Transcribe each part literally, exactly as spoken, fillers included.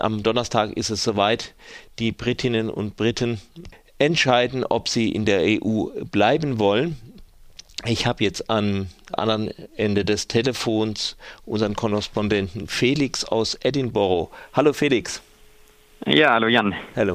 Am Donnerstag ist es soweit. Die Britinnen und Briten entscheiden, ob sie in der E U bleiben wollen. Ich habe jetzt am anderen Ende des Telefons unseren Korrespondenten Felix aus Edinburgh. Hallo Felix. Ja, hallo Jan. Hallo.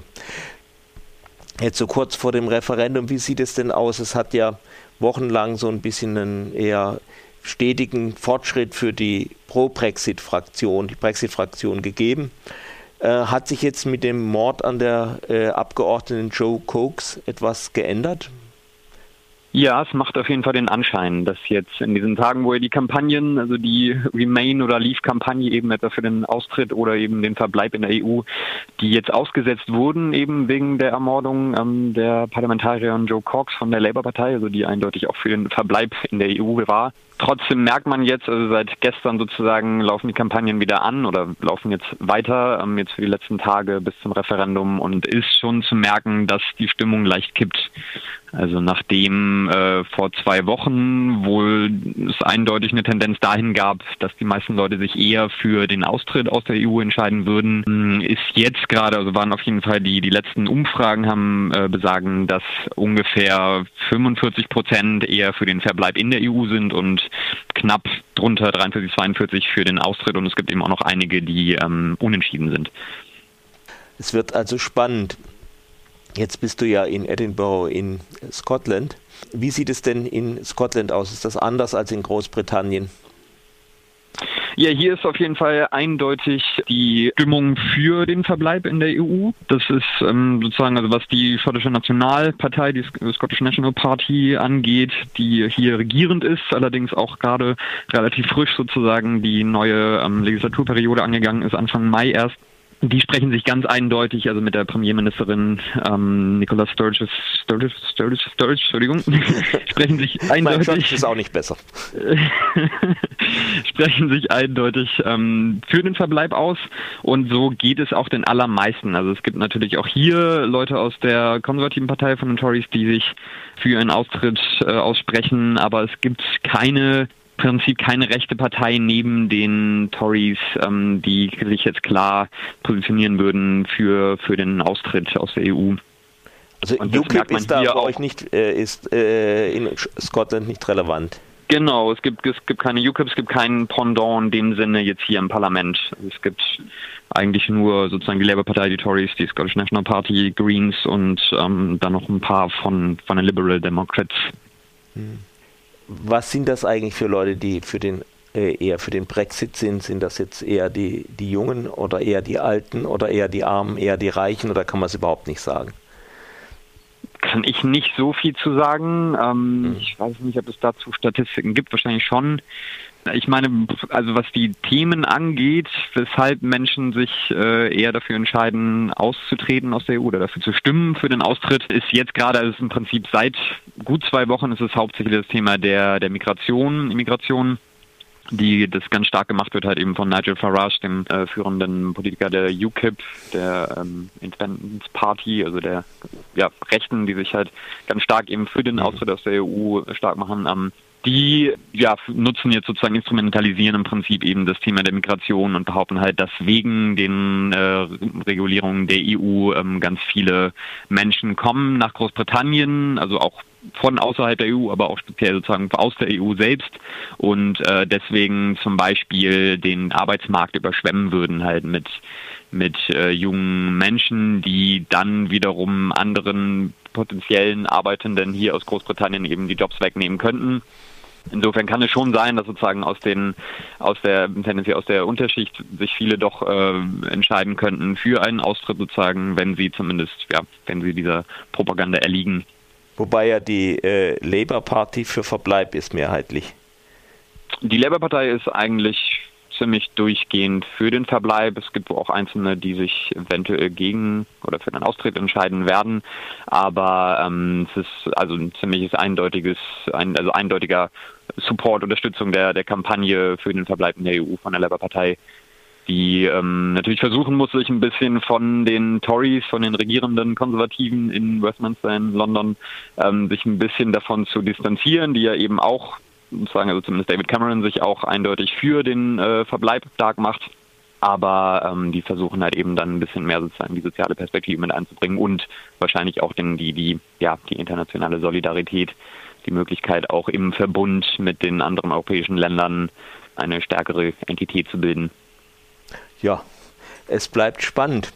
Jetzt so kurz vor dem Referendum, wie sieht es denn aus? Es hat ja wochenlang so ein bisschen einen eher stetigen Fortschritt für die Pro-Brexit-Fraktion, die Brexit-Fraktion gegeben. Äh, hat sich jetzt mit dem Mord an der äh, Abgeordneten Jo Cox etwas geändert? Ja, es macht auf jeden Fall den Anschein, dass jetzt in diesen Tagen, wo ja die Kampagnen, also die Remain- oder Leave-Kampagne eben etwa für den Austritt oder eben den Verbleib in der E U, die jetzt ausgesetzt wurden, eben wegen der Ermordung ähm, der Parlamentarierin Jo Cox von der Labour-Partei, also die eindeutig auch für den Verbleib in der E U war. Trotzdem merkt man jetzt, also seit gestern sozusagen laufen die Kampagnen wieder an oder laufen jetzt weiter, ähm, jetzt für die letzten Tage bis zum Referendum, und ist schon zu merken, dass die Stimmung leicht kippt. Also nachdem äh, vor zwei Wochen wohl es eindeutig eine Tendenz dahin gab, dass die meisten Leute sich eher für den Austritt aus der E U entscheiden würden, ist jetzt gerade, also waren auf jeden Fall die die letzten Umfragen haben äh, besagen, dass ungefähr fünfundvierzig Prozent eher für den Verbleib in der E U sind und knapp drunter dreiundvierzig, zweiundvierzig für den Austritt, und es gibt eben auch noch einige, die ähm, unentschieden sind. Es wird also spannend. Jetzt bist du ja in Edinburgh in Scotland. Wie sieht es denn in Scotland aus? Ist das anders als in Großbritannien? Ja, hier ist auf jeden Fall eindeutig die Stimmung für den Verbleib in der E U. Das ist ähm, sozusagen, also was die schottische Nationalpartei, die Scottish National Party angeht, die hier regierend ist, allerdings auch gerade relativ frisch sozusagen die neue ähm, Legislaturperiode angegangen ist, Anfang Mai erst. Die sprechen sich ganz eindeutig, also mit der Premierministerin ähm, Nicola Sturgeon, Sturgeon, Sturgeon, Sturgeon, Entschuldigung, sprechen sich eindeutig. Mein Deutsch ist auch nicht besser. sprechen sich eindeutig ähm, für den Verbleib aus, und so geht es auch den allermeisten. Also es gibt natürlich auch hier Leute aus der konservativen Partei von den Tories, die sich für einen Austritt äh, aussprechen, aber es gibt keine im Prinzip keine rechte Partei neben den Tories, ähm, die sich jetzt klar positionieren würden für für den Austritt aus der E U. Also U K I P ist da bei euch nicht, äh, ist äh, in Scotland nicht relevant. Genau, es gibt es gibt keine U K I P, es gibt keinen Pendant in dem Sinne jetzt hier im Parlament. Es gibt eigentlich nur sozusagen die Labour-Partei, die Tories, die Scottish National Party, Greens und ähm, dann noch ein paar von von den Liberal Democrats. Hm. Was sind das eigentlich für Leute, die für den äh, eher für den Brexit sind? Sind das jetzt eher die, die Jungen oder eher die Alten oder eher die Armen, eher die Reichen, oder kann man es überhaupt nicht sagen? Kann ich nicht so viel zu sagen. Ähm, hm. Ich weiß nicht, ob es dazu Statistiken gibt, wahrscheinlich schon. Ich meine, also was die Themen angeht, weshalb Menschen sich äh, eher dafür entscheiden, auszutreten aus der E U oder dafür zu stimmen für den Austritt, ist jetzt gerade, also im Prinzip seit gut zwei Wochen ist es hauptsächlich das Thema der der Migration, Immigration, die das ganz stark gemacht wird halt eben von Nigel Farage, dem äh, führenden Politiker der U K I P, der ähm, Independence Party, also der ja, Rechten, die sich halt ganz stark eben für den Austritt aus der E U stark machen. Ähm, Die ja, nutzen jetzt sozusagen, instrumentalisieren im Prinzip eben das Thema der Migration und behaupten halt, dass wegen den äh, Regulierungen der E U ähm, ganz viele Menschen kommen nach Großbritannien, also auch von außerhalb der E U, aber auch speziell sozusagen aus der E U selbst, und äh, deswegen zum Beispiel den Arbeitsmarkt überschwemmen würden halt mit mit äh, jungen Menschen, die dann wiederum anderen potenziellen Arbeitenden hier aus Großbritannien eben die Jobs wegnehmen könnten. Insofern kann es schon sein, dass sozusagen aus den aus der tendenziell aus der Unterschicht sich viele doch äh, entscheiden könnten für einen Austritt sozusagen, wenn sie zumindest ja, wenn sie dieser Propaganda erliegen. Wobei ja die äh, Labour Party für Verbleib ist mehrheitlich. Die Labour Partei ist eigentlich ziemlich durchgehend für den Verbleib. Es gibt auch Einzelne, die sich eventuell gegen oder für den Austritt entscheiden werden. Aber ähm, es ist also ein ziemliches eindeutiges, ein, also eindeutiger Support, Unterstützung der, der Kampagne für den Verbleib in der E U von der Labour-Partei, die ähm, natürlich versuchen muss, sich ein bisschen von den Tories, von den regierenden Konservativen in Westminster in London, ähm, sich ein bisschen davon zu distanzieren, die ja eben auch, sozusagen, also zumindest David Cameron, sich auch eindeutig für den äh, Verbleib stark macht. Aber ähm, die versuchen halt eben dann ein bisschen mehr sozusagen die soziale Perspektive mit einzubringen und wahrscheinlich auch den, die, die, ja, die internationale Solidarität, die Möglichkeit auch im Verbund mit den anderen europäischen Ländern eine stärkere Entität zu bilden. Ja, es bleibt spannend.